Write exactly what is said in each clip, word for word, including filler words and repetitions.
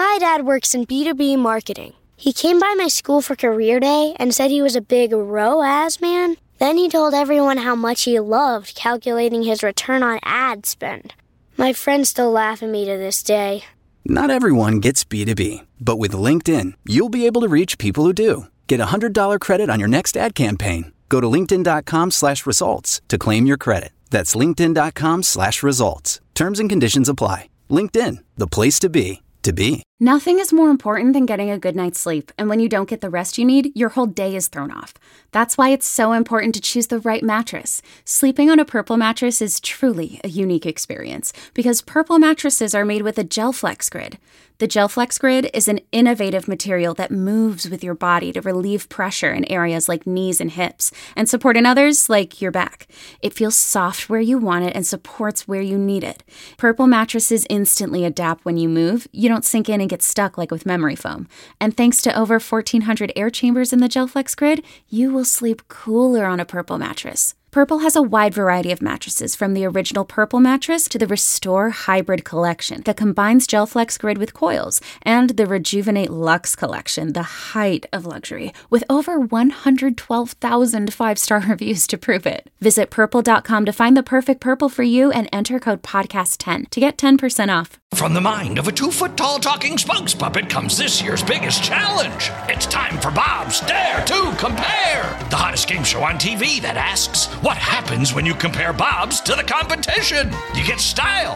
My dad works in B two B marketing. He came by my school for career day and said he was a big R O A S man. Then he told everyone how much he loved calculating his return on ad spend. My friends still laugh at me to this day. Not everyone gets B two B, but with LinkedIn, you'll be able to reach people who do. Get a one hundred dollars credit on your next ad campaign. Go to linkedin.com slash results to claim your credit. That's linkedin.com slash results. Terms and conditions apply. LinkedIn, the place to be, to be. Nothing is more important than getting a good night's sleep, and when you don't get the rest you need, your whole day is thrown off. That's why it's so important to choose the right mattress. Sleeping on a Purple mattress is truly a unique experience, because Purple mattresses are made with a GelFlex Grid. The GelFlex Grid is an innovative material that moves with your body to relieve pressure in areas like knees and hips, and support in others like your back. It feels soft where you want it and supports where you need it. Purple mattresses instantly adapt when you move. You don't sink in and get stuck like with memory foam. And thanks to over fourteen hundred air chambers in the GelFlex Grid, you will sleep cooler on a Purple mattress. Purple has a wide variety of mattresses, from the original Purple mattress to the Restore Hybrid collection that combines GelFlex Grid with coils, and the Rejuvenate Luxe collection, the height of luxury, with over one hundred twelve thousand five-star reviews to prove it. Visit purple dot com to find the perfect Purple for you and enter code podcast ten to get ten percent off. From the mind of a two-foot-tall talking spokes puppet comes this year's biggest challenge. It's time for Bob's Dare to Compare, the hottest game show on T V that asks, what happens when you compare Bob's to the competition? You get style.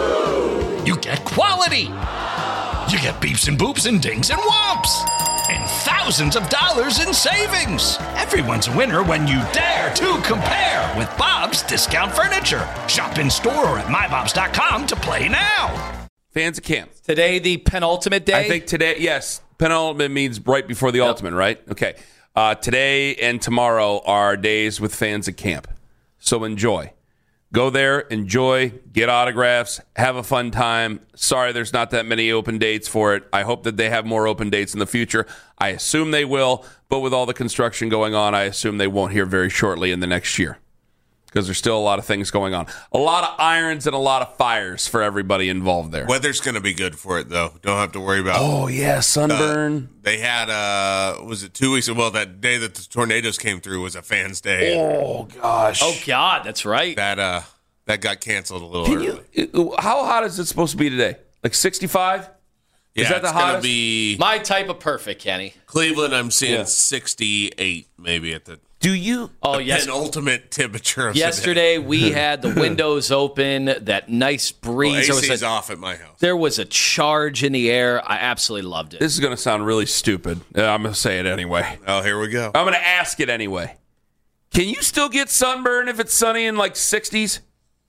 You get quality. You get beeps and boops and dings and whomps. And thousands of dollars in savings. Everyone's a winner when you dare to compare with Bob's Discount Furniture. Shop in store or at my bobs dot com to play now. Fans of camp. Today, the penultimate day? I think today, yes. Penultimate means right before the yep. ultimate, right? Okay. Uh, today and tomorrow are days with fans at camp. So enjoy. Go there, enjoy, get autographs, have a fun time. Sorry there's not that many open dates for it. I hope that they have more open dates in the future. I assume they will, but with all the construction going on, I assume they won't here very shortly in the next year, because there's still a lot of things going on. A lot of irons and a lot of fires for everybody involved there. Weather's going to be good for it, though. Don't have to worry about Oh, yeah, sunburn. Uh, they had, uh, was it two weeks ago? Well, that day that the tornadoes came through was a fan's day. Oh, gosh. Oh, God, that's right. That uh, that got canceled a little Can early. You, how hot is it supposed to be today? Like sixty-five? Yeah, is that the it's hottest? Gonna be my type of perfect, Kenny. Cleveland, I'm seeing yeah. sixty-eight maybe at the Do you? Oh, the yes. penultimate temperature of Yesterday, we had the windows open, that nice breeze. Well, A C's there was a, off at my house. There was a charge in the air. I absolutely loved it. This is going to sound really stupid. Uh, I'm going to say it anyway. Oh, here we go. I'm going to ask it anyway. Can you still get sunburn if it's sunny in like sixties?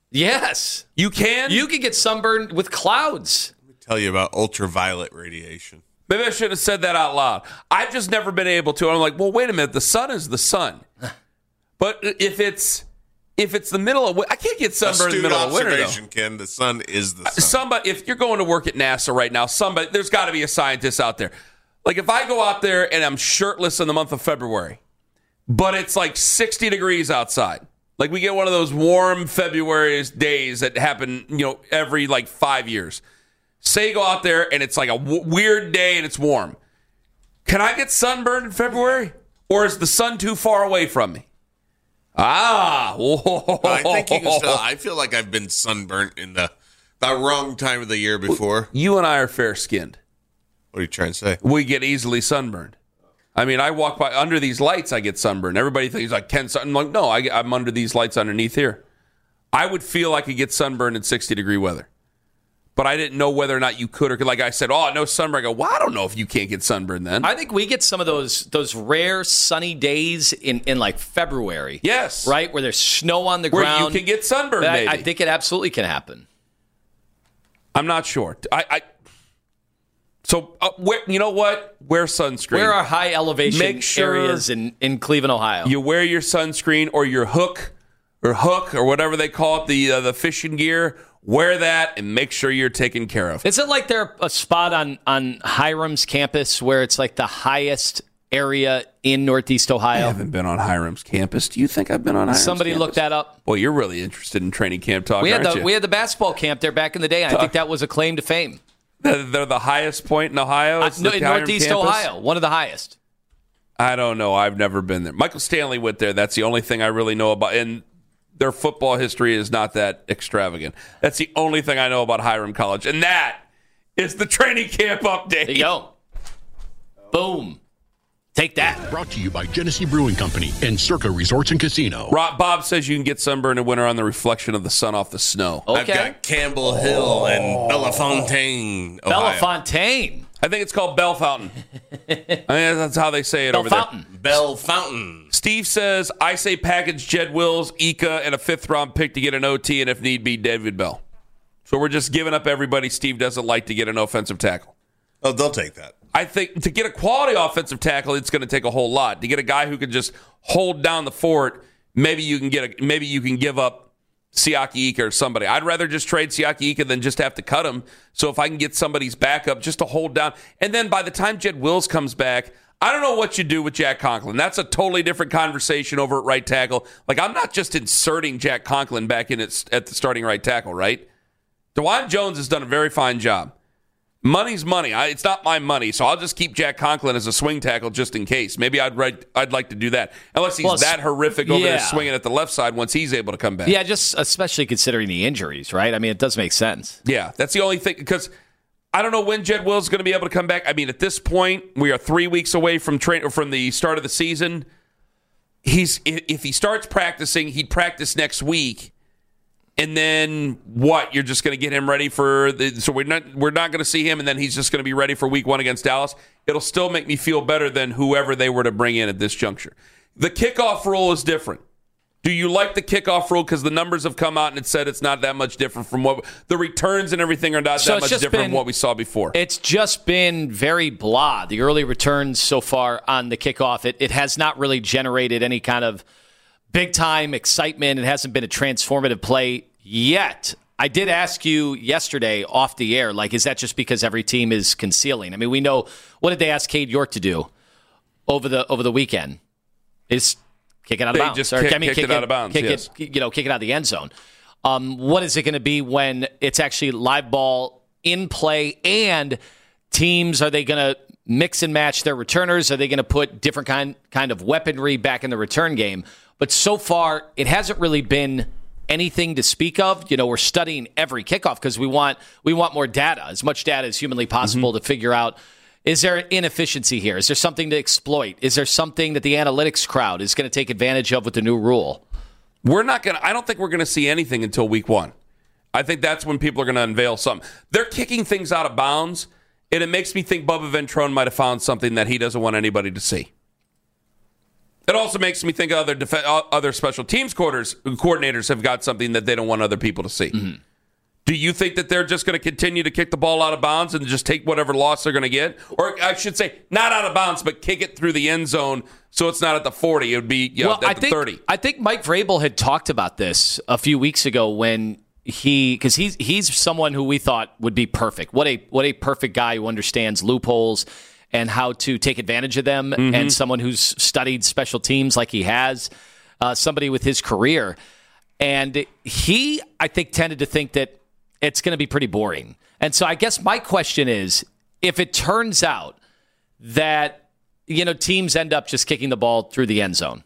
Yes. You can? You can get sunburned with clouds. Let me tell you about ultraviolet radiation. Maybe I should have said that out loud. I've just never been able to. I'm like, well, wait a minute. The sun is the sun. But if it's if it's the middle of I can't get sunburned in the middle of winter, though. Ken, the sun is the sun. Somebody, if you're going to work at NASA right now, somebody there's got to be a scientist out there. Like if I go out there and I'm shirtless in the month of February, but it's like sixty degrees outside. Like we get one of those warm February days that happen, you know, every like five years. Say you go out there and it's like a w- weird day and it's warm. Can I get sunburned in February? Or is the sun too far away from me? Ah. Whoa. I think you can still, I feel like I've been sunburnt in the, the wrong time of the year before. You and I are fair-skinned. What are you trying to say? We get easily sunburned. I mean, I walk by under these lights, I get sunburned. Everybody thinks like Ken sun. I'm like, no, I, I'm under these lights underneath here. I would feel I could get sunburned in sixty degree weather, but I didn't know whether or not you could or could. Like I said, oh, no sunburn. I go, well, I don't know if you can't get sunburned then. I think we get some of those those rare sunny days in, in like February. Yes, right where there's snow on the where ground. You can get sunburned. I, maybe. I think it absolutely can happen. I'm not sure. I. I So, uh, where, you know what? Wear sunscreen. Where are high elevation Make sure areas in, in Cleveland, Ohio? You wear your sunscreen or your hook or hook or whatever they call it, the uh, the fishing gear. Wear that and make sure you're taken care of. Is it like there a spot on, on Hiram's campus where it's like the highest area in Northeast Ohio? I haven't been on Hiram's campus. Do you think I've been on Hiram's Somebody campus? looked that up. Well, you're really interested in training camp talk, we had aren't the, you? We had the basketball camp there back in the day, and talk. I think that was a claim to fame. They're, they're the highest point in Ohio? Uh, no, in Hiram Northeast campus? Ohio, one of the highest. I don't know. I've never been there. Michael Stanley went there. That's the only thing I really know about. And their football history is not that extravagant. That's the only thing I know about Hiram College. And that is the training camp update. There you go. Boom. Take that. Brought to you by Genesee Brewing Company and Circa Resorts and Casino. Rob, Bob says you can get sunburn in winter on the reflection of the sun off the snow. Okay. I've got Campbell Hill and Bellefontaine, Ohio. Bellefontaine. I think it's called Bell Fountain. I mean, that's how they say it Bell over Fountain. there. Bell Fountain. Steve says, I say package Jed Wills, Ika, and a fifth-round pick to get an O T, and if need be, David Bell. So we're just giving up everybody Steve doesn't like to get an offensive tackle. Oh, they'll take that. I think to get a quality offensive tackle, it's going to take a whole lot. To get a guy who can just hold down the fort, maybe you can get a, maybe you can give up Siaki Ika or somebody. I'd rather just trade Siaki Ika than just have to cut him. So if I can get somebody's backup just to hold down, and then by the time Jed Wills comes back, I don't know what you do with Jack Conklin. That's a totally different conversation over at right tackle. Like, I'm not just inserting Jack Conklin back in at, at the starting right tackle, right? DeJuan Jones has done a very fine job. Money's money. I, it's not my money, so I'll just keep Jack Conklin as a swing tackle just in case. Maybe I'd write, I'd like to do that, unless he's Well, that horrific over yeah. there swinging at the left side once he's able to come back. Yeah, just especially considering the injuries, right? I mean, it does make sense. Yeah, that's the only thing, because I don't know when Jed Wills is going to be able to come back. I mean, at this point, we are three weeks away from train or from the start of the season. He's if he starts practicing, he'd practice next week. And then what? You're just going to get him ready for the so we're not we're not going to see him, and then he's just going to be ready for week one against Dallas. It'll still make me feel better than whoever they were to bring in at this juncture. The kickoff rule is different. Do you like the kickoff rule? Because the numbers have come out and it said it's not that much different from what the returns and everything are not So that it's much just different been- from what we saw before. It's just been very blah. The early returns so far on the kickoff, it, it has not really generated any kind of big-time excitement. It hasn't been a transformative play yet. I did ask you yesterday off the air, like, is that just because every team is concealing? I mean, we know, what did they ask Cade York to do over the over the weekend? Is kick it out of They bounds. just or, kick- I mean, kicked kick it out of bounds, Kick yes. it, you know, kick it out of the end zone. Um, what is it going to be when it's actually live ball in play, and teams, are they going to mix and match their returners? Are they going to put different kind kind of weaponry back in the return game? But so far, it hasn't really been anything to speak of. You know, we're studying every kickoff because we want we want more data, as much data as humanly possible, mm-hmm. to figure out, is there an inefficiency here? Is there something to exploit? Is there something that the analytics crowd is going to take advantage of with the new rule? We're not going to, I don't think we're going to see anything until week one. I think that's when people are going to unveil something. They're kicking things out of bounds, and it makes me think Bubba Ventrone might have found something that he doesn't want anybody to see. It also makes me think other def- other special teams quarters, coordinators have got something that they don't want other people to see. Mm-hmm. Do you think that they're just going to continue to kick the ball out of bounds and just take whatever loss they're going to get? Or I should say, not out of bounds, but kick it through the end zone so it's not at the forty. It would be you know, well, at I the think, thirty. I think Mike Vrabel had talked about this a few weeks ago when he, because he's he's someone who we thought would be perfect. What a what a perfect guy who understands loopholes and how to take advantage of them, mm-hmm. and someone who's studied special teams like he has, uh, somebody with his career. And he, I think, tended to think that it's going to be pretty boring. And so I guess my question is, if it turns out that, you know, teams end up just kicking the ball through the end zone,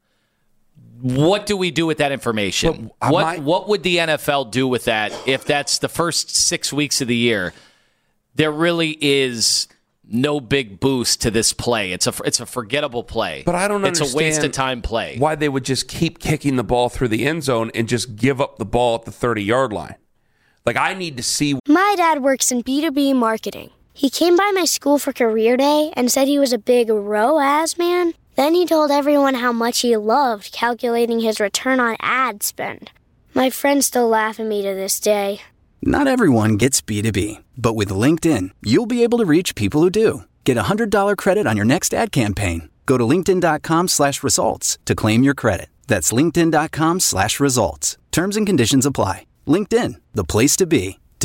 what do we do with that information? Well, what might... what would the N F L do with that if that's the first six weeks of the year? There really is no big boost to this play. It's a it's a forgettable play. But I don't it's understand a waste of time play. Why they would just keep kicking the ball through the end zone and just give up the ball at the thirty-yard line. Like, I need to see. My dad works in B two B marketing. He came by my school for career day and said he was a big R O A S man. Then he told everyone how much he loved calculating his return on ad spend. My friends still laugh at me to this day. Not everyone gets B two B, but with LinkedIn, you'll be able to reach people who do. Get a one hundred dollars credit on your next ad campaign. Go to linkedin.com slash results to claim your credit. That's linkedin.com slash results. Terms and conditions apply. LinkedIn, the place to be, to be.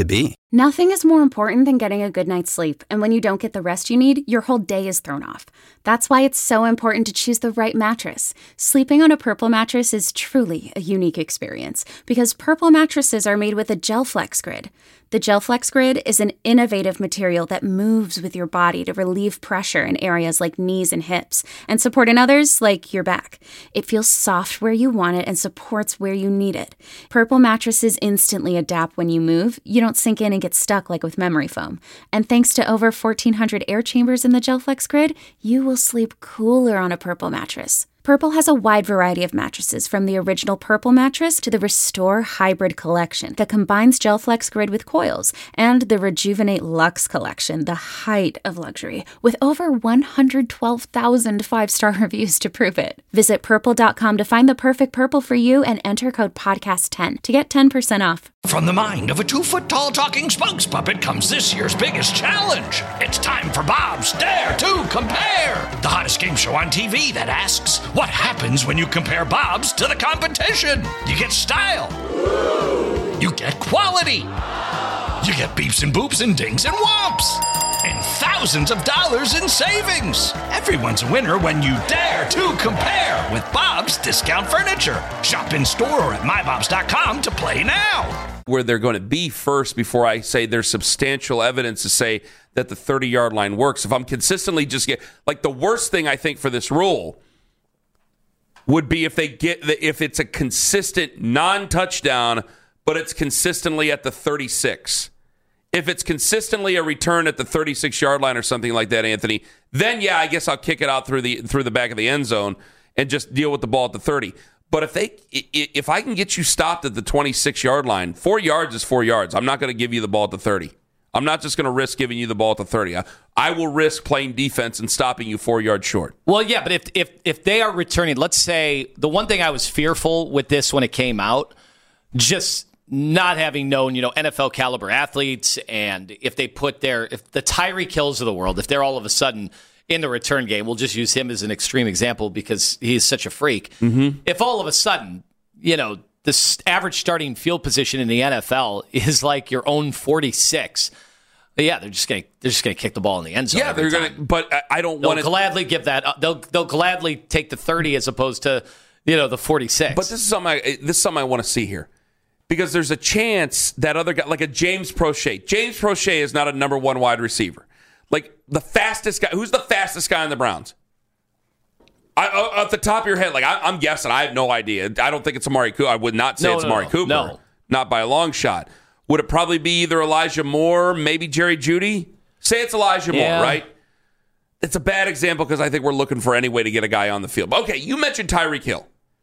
Nothing is more important than getting a good night's sleep, and when you don't get the rest you need, your whole day is thrown off. That's why it's so important to choose the right mattress. Sleeping on a Purple mattress is truly a unique experience because Purple mattresses are made with a GelFlex Grid. The GelFlex Grid is an innovative material that moves with your body to relieve pressure in areas like knees and hips and support in others like your back. It feels soft where you want it and supports where you need it. Purple mattresses instantly adapt when you move. You don't sink in and get stuck like with memory foam. And thanks to over fourteen hundred air chambers in the GelFlex Grid, you will sleep cooler on a Purple mattress. Purple has a wide variety of mattresses, from the original Purple mattress to the Restore Hybrid collection that combines GelFlex Grid with coils, and the Rejuvenate Luxe collection, the height of luxury, with over one hundred twelve thousand five-star reviews to prove it. Visit purple dot com to find the perfect Purple for you and enter code podcast ten to get ten percent off. From the mind of a two-foot-tall talking spokes puppet comes this year's biggest challenge. It's time for Bob's Dare to Compare, the hottest game show on T V that asks, what happens when you compare Bob's to the competition? You get style. You get quality. You get beeps and boops and dings and whomps. And thousands of dollars in savings. Everyone's a winner when you dare to compare with Bob's Discount Furniture. Shop in store or at my bobs dot com to play now. Where they're going to be first before I say there's substantial evidence to say that the thirty-yard line works. If I'm consistently just get, like, the worst thing I think for this rule would be if they get the, if it's a consistent non-touchdown, but it's consistently at the thirty-six. If it's consistently a return at the thirty-six-yard line or something like that, Anthony, then yeah, I guess I'll kick it out through the through the back of the end zone and just deal with the ball at the thirty. But if they if I can get you stopped at the twenty-six-yard line, four yards is four yards. I'm not going to give you the ball at the thirty. I'm not just going to risk giving you the ball at the thirty. I, I will risk playing defense and stopping you four yards short. Well, yeah, but if if if they are returning, let's say the one thing I was fearful with this when it came out, just not having known, you know, N F L caliber athletes, and if they put their if the Tyreek Hills of the world, if they're all of a sudden in the return game, we'll just use him as an extreme example because he's such a freak. Mm-hmm. If all of a sudden, you know, the average starting field position in the N F L is like your own forty-six. Yeah, they're just gonna they're just gonna kick the ball in the end zone. Yeah, they're time. gonna. But I don't they'll want to gladly give that. Up. They'll they'll gladly take the thirty as opposed to, you know, the forty-six. But this is something I, this is something I want to see here, because there's a chance that other guy, like a James Prochet. James Prochet is not a number one wide receiver. Like the fastest guy. Who's the fastest guy in the Browns? I, uh, at the top of your head, like I, I'm guessing, I have no idea. I don't think it's Amari Cooper. I would not say no, it's no, Amari no, Cooper. No. Not by a long shot. Would it probably be either Elijah Moore, maybe Jerry Jeudy? Say it's Elijah yeah. Moore, right? It's a bad example because I think we're looking for any way to get a guy on the field. But okay, you mentioned Tyreek Hill.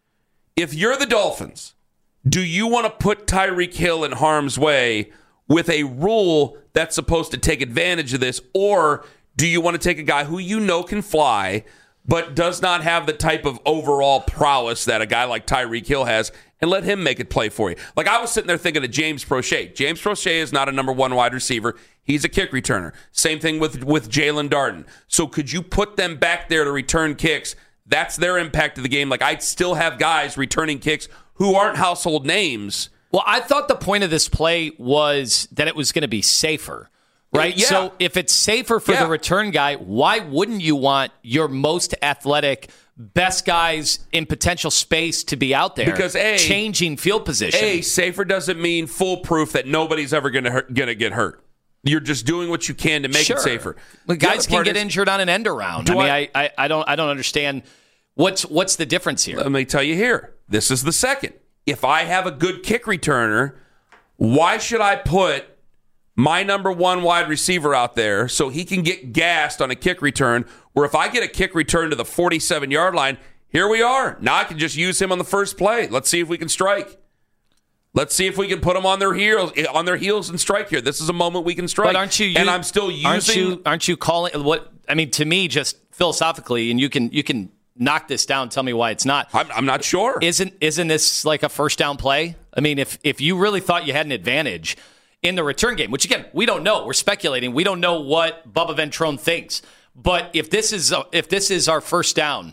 If you're the Dolphins, do you want to put Tyreek Hill in harm's way with a rule that's supposed to take advantage of this, or do you want to take a guy who you know can fly but does not have the type of overall prowess that a guy like Tyreek Hill has, and let him make it play for you? Like, I was sitting there thinking of James Prochet. James Prochet is not a number one wide receiver. He's a kick returner. Same thing with, with Jalen Darden. So could you put them back there to return kicks? That's their impact of the game. Like, I'd still have guys returning kicks who aren't household names. Well, I thought the point of this play was that it was going to be safer. Right? Yeah. So if it's safer for yeah. the return guy, why wouldn't you want your most athletic, best guys in potential space to be out there? Because A, changing field position. A, safer doesn't mean foolproof that nobody's ever going to going to get hurt. You're just doing what you can to make sure. it safer. The guys can get is, injured on an end around. I mean, I, I, I don't I don't understand what's what's the difference here. Let me tell you here. This is the second. If I have a good kick returner, why should I put my number one wide receiver out there so he can get gassed on a kick return, where if I get a kick return to the forty-seven-yard line, here we are. Now I can just use him on the first play. Let's see if we can strike. Let's see if we can put them on their heels, on their heels and strike here. This is a moment we can strike. But aren't you? And I'm still using. Aren't you, aren't you calling what? I mean, to me, just philosophically, and you can you can knock this down. Tell me why it's not. I'm, I'm not sure. Isn't isn't this like a first down play? I mean, if if you really thought you had an advantage in the return game, which again, we don't know. We're speculating. We don't know what Bubba Ventrone thinks. But if this is if this is our first down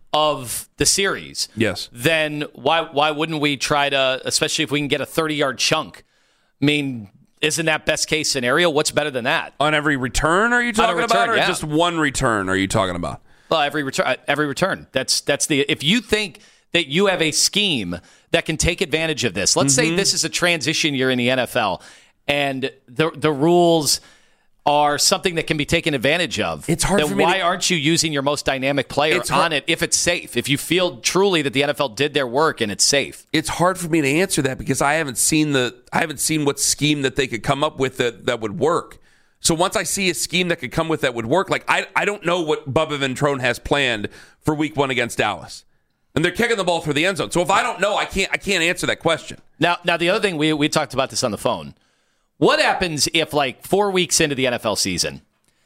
of the series, yes, then why why wouldn't we try to, especially if we can get a thirty-yard chunk? I mean, Isn't that best case scenario? What's better than that? On every return, are you talking return, about, or yeah. just one return? Are you talking about? Well, every return. Every return. That's that's the. If you think that you have a scheme that can take advantage of this, let's mm-hmm. say this is a transition year in the N F L, and the the rules are something that can be taken advantage of. It's hard then for me why to, aren't you using your most dynamic player on it if it's safe? If you feel truly that the N F L did their work and it's safe, it's hard for me to answer that because I haven't seen the I haven't seen what scheme that they could come up with that, that would work. So once I see a scheme that could come with that would work, like I I don't know what Bubba Ventrone has planned for Week One against Dallas, and they're kicking the ball through the end zone. So if I don't know, I can't I can't answer that question. Now now the other thing we we talked about this on the phone. What happens if like four weeks into the N F L season,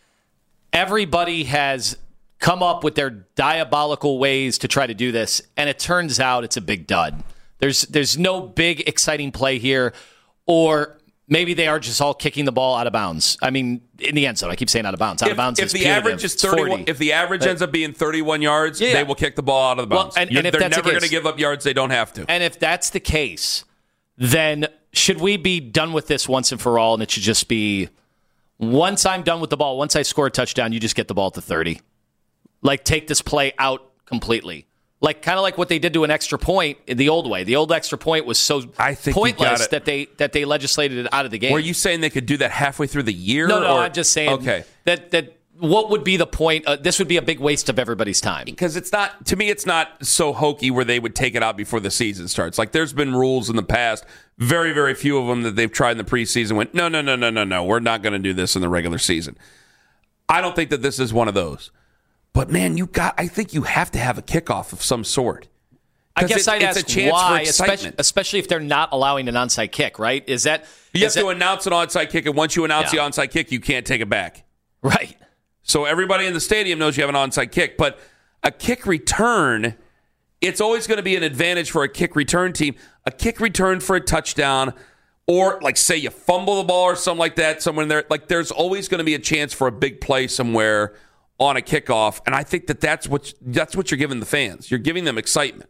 everybody has come up with their diabolical ways to try to do this, and it turns out it's a big dud. There's there's no big, exciting play here, or maybe they are just all kicking the ball out of bounds. I mean, in the end zone. I keep saying out of bounds. Out if, of bounds if is the punitive. average is thirty-one, if the average but, ends up being thirty-one yards, yeah. they will kick the ball out of the bounds. Well, and, and if they're that's never the going to give up yards they don't have to. And if that's the case, then should we be done with this once and for all, and it should just be once I'm done with the ball, once I score a touchdown, you just get the ball at the thirty? Like, take this play out completely. Like, kind of like what they did to an extra point in the old way. The old extra point was so I think pointless that they that they legislated it out of the game. Were you saying they could do that halfway through the year? No, no, or? I'm just saying okay. that that what would be the point? Uh, this would be a big waste of everybody's time. Because it's not, to me, it's not so hokey where they would take it out before the season starts. Like, there's been rules in the past, very, very few of them that they've tried in the preseason went, no, no, no, no, no, no, we're not going to do this in the regular season. I don't think that this is one of those. But, man, you got, I think you have to have a kickoff of some sort. I guess it, I'd it's ask a chance why, for especially, especially if they're not allowing an onside kick, right? Is that You is have to that, announce an onside kick, and once you announce Yeah. the onside kick, you can't take it back. Right. So everybody in the stadium knows you have an onside kick. But a kick return, it's always going to be an advantage for a kick return team. A kick return for a touchdown, or like say you fumble the ball or something like that, somewhere in there. Like there's always going to be a chance for a big play somewhere on a kickoff. And I think that that's what, that's what you're giving the fans. You're giving them excitement.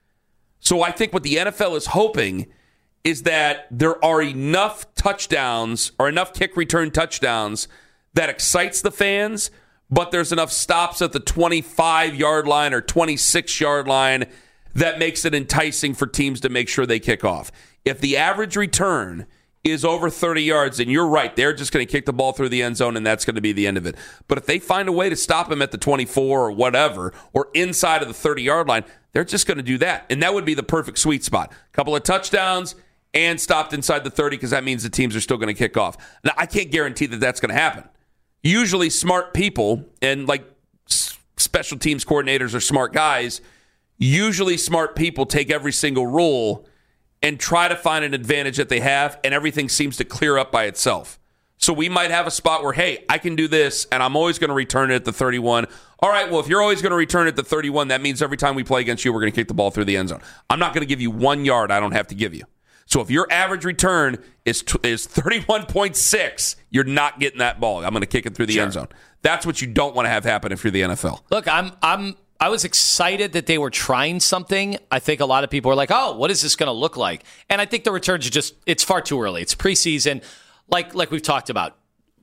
So I think what the N F L is hoping is that there are enough touchdowns or enough kick return touchdowns that excites the fans, but there's enough stops at the twenty-five-yard line or twenty-six-yard line that makes it enticing for teams to make sure they kick off. If the average return is over thirty yards, then you're right. They're just going to kick the ball through the end zone, and that's going to be the end of it. But if they find a way to stop him at the twenty-four or whatever, or inside of the thirty-yard line, they're just going to do that. And that would be the perfect sweet spot. A couple of touchdowns and stopped inside the thirty, because that means the teams are still going to kick off. Now, I can't guarantee that that's going to happen. Usually smart people, and like special teams coordinators are smart guys, usually smart people take every single rule and try to find an advantage that they have, and everything seems to clear up by itself. So we might have a spot where, hey, I can do this, and I'm always going to return it at the thirty-one. All right, well, if you're always going to return it at the thirty-one, that means every time we play against you, we're going to kick the ball through the end zone. I'm not going to give you one yard I don't have to give you. So if your average return is is thirty-one point six, you're not getting that ball. I'm going to kick it through the Sure. end zone. That's what you don't want to have happen if you're the N F L. Look, I'm I'm I was excited that they were trying something. I think a lot of people are like, "Oh, what is this going to look like?" And I think the returns are just it's far too early. It's preseason. Like like we've talked about.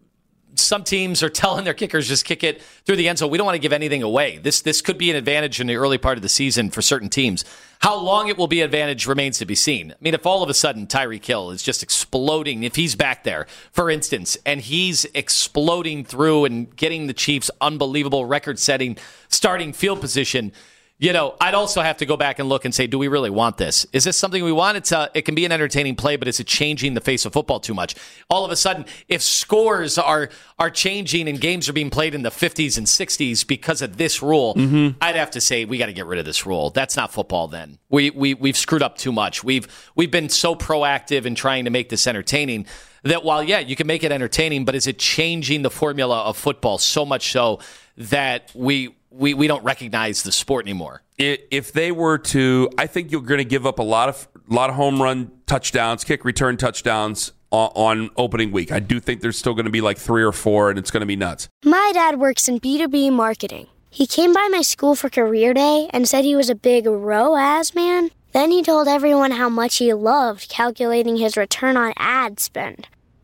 Some teams are telling their kickers just kick it through the end zone. We don't want to give anything away. This this could be an advantage in the early part of the season for certain teams. How long it will be an advantage remains to be seen. I mean, if all of a sudden Tyreek Hill is just exploding, if he's back there, for instance, and he's exploding through and getting the Chiefs' unbelievable record-setting starting field position, you know, I'd also have to go back and look and say, do we really want this? Is this something we want? It's a, it can be an entertaining play, but is it changing the face of football too much? All of a sudden, if scores are are changing and games are being played in the fifties and sixties because of this rule, mm-hmm. I'd have to say we got to get rid of this rule. That's not football then. We, we, we've screwed up too much. We've we've been so proactive in trying to make this entertaining that while, yeah, you can make it entertaining, but is it changing the formula of football so much so that we we, we don't recognize the sport anymore? If they were to, I think you're going to give up a lot of a lot of home run touchdowns, kick return touchdowns on, on opening week. I do think there's still going to be like three or four, and it's going to be nuts. My dad works in B two B marketing. He came by my school for career day and said he was a big R O A S man. Then he told everyone how much he loved calculating his return on ad spend.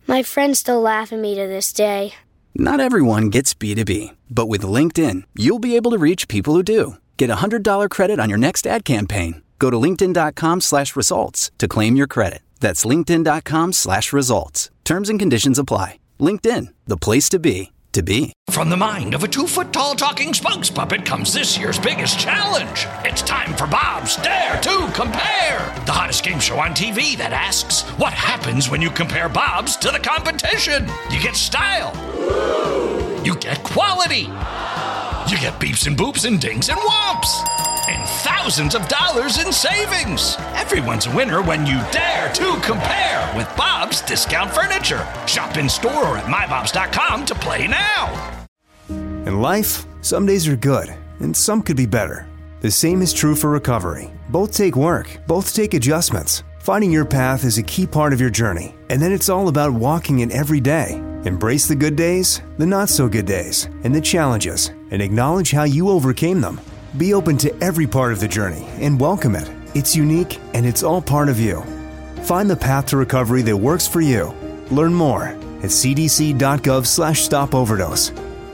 My friends still laugh at me to this day. Not everyone gets B two B, but with LinkedIn, you'll be able to reach people who do. Get a one hundred dollars credit on your next ad campaign. Go to linkedin.com slash results to claim your credit. That's linkedin.com slash results. Terms and conditions apply. LinkedIn, the place to be, to be. From the mind of a two-foot-tall talking spokes puppet comes this year's biggest challenge. It's time for Bob's Dare to Compare, the hottest game show on T V that asks, what happens when you compare Bob's to the competition? You get style. You get quality. You get beeps and boops and dings and whomps. And thousands of dollars in savings. Everyone's a winner when you dare to compare with Bob's Discount Furniture. Shop in store or at my bobs dot com to play now. In life, some days are good, and some could be better. The same is true for recovery. Both take work, both take adjustments. Finding your path is a key part of your journey, and then it's all about walking it every day. Embrace the good days, the not-so-good days, and the challenges, and acknowledge how you overcame them. Be open to every part of the journey and welcome it. It's unique, and it's all part of you. Find the path to recovery that works for you. Learn more at cdc.gov slash stop overdose.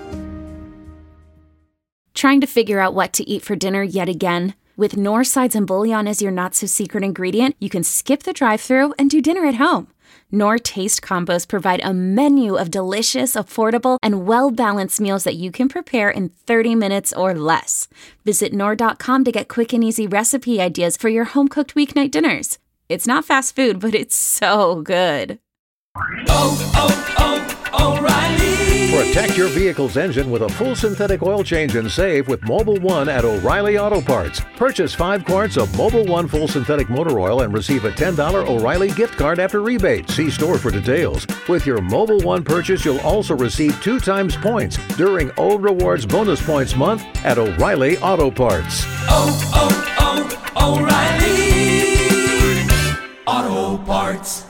Trying to figure out what to eat for dinner yet again? With Knorr sides and bouillon as your not-so-secret ingredient, you can skip the drive-thru and do dinner at home. Knorr Taste Combos provide a menu of delicious, affordable, and well-balanced meals that you can prepare in thirty minutes or less. Visit Knorr dot com to get quick and easy recipe ideas for your home-cooked weeknight dinners. It's not fast food, but it's so good. Oh, oh, oh, O'Reilly! Protect your vehicle's engine with a full synthetic oil change and save with Mobil one at O'Reilly Auto Parts. Purchase five quarts of Mobil one full synthetic motor oil and receive a ten dollars O'Reilly gift card after rebate. See store for details. With your Mobil one purchase, you'll also receive two times points during O Rewards Bonus Points Month at O'Reilly Auto Parts. Oh, oh, oh, O'Reilly Auto Parts.